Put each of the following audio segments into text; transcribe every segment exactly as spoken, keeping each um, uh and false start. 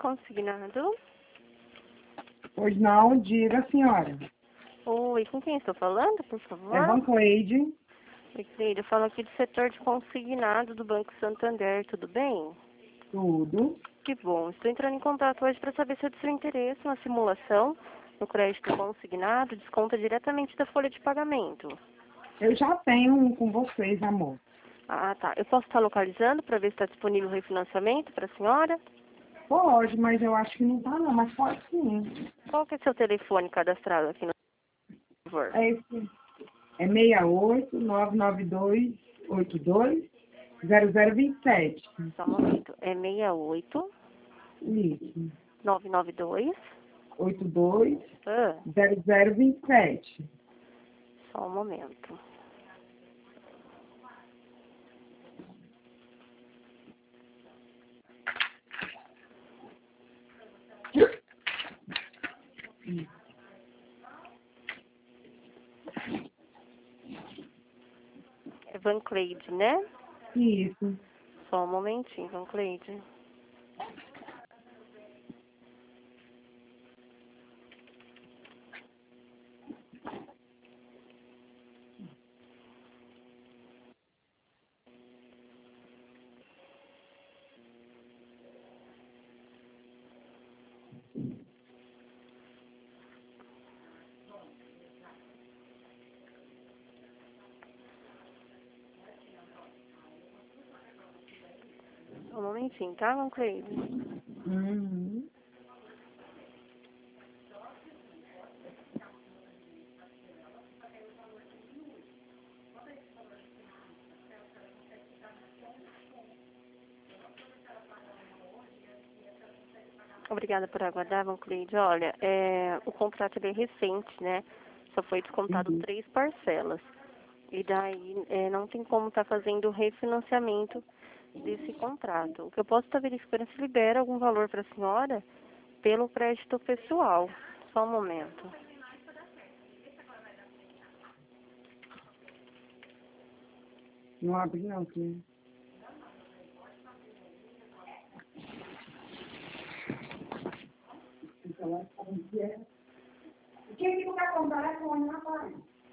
consignado. Pois não, diga, senhora. Oi, com quem estou falando, por favor? É Bancleide. Oi, Cleide, eu falo aqui do setor de consignado do Banco Santander, tudo bem? Tudo. Que bom. Estou entrando em contato hoje para saber se é do seu interesse na simulação no crédito consignado, desconta diretamente da folha de pagamento. Eu já tenho um com vocês, amor. Ah, tá. Eu posso estar localizando para ver se está disponível o refinanciamento para a senhora? Pode, mas eu acho que não tá não, mas pode sim. Qual que é seu telefone cadastrado aqui no favor? É esse. É seis oito, nove nove dois, oito dois, zero zero dois sete. Só um momento. É seis oito, Isso. nove nove dois. oito dois, Ah, zero zero dois sete. só um momento. É Van Cleide, né? Isso. Só um momentinho, Van Cleide. Só um momentinho, tá, Van Cleide? Uhum. Obrigada por aguardar, Van Cleide. Olha, é, o contrato ele é recente, né? Só foi descontado Uhum. três parcelas. E daí é, não tem como estar fazendo o refinanciamento desse contrato. O que eu posso estar verificando é se libera algum valor para a senhora pelo crédito pessoal. Só um momento. Não abre não, filha. O que que tu quer comprar é com rapaz?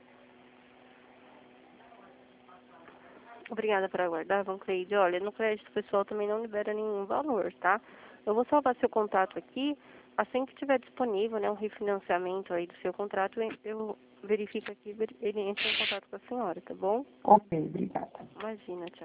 Obrigada por aguardar, Van Cleide. Olha, no crédito pessoal também não libera nenhum valor, tá? Eu vou salvar seu contato aqui. Assim que tiver disponível, né, um refinanciamento aí do seu contrato, eu verifico aqui, ele entra em contato com a senhora, tá bom? Ok, obrigada. Imagina, tchau.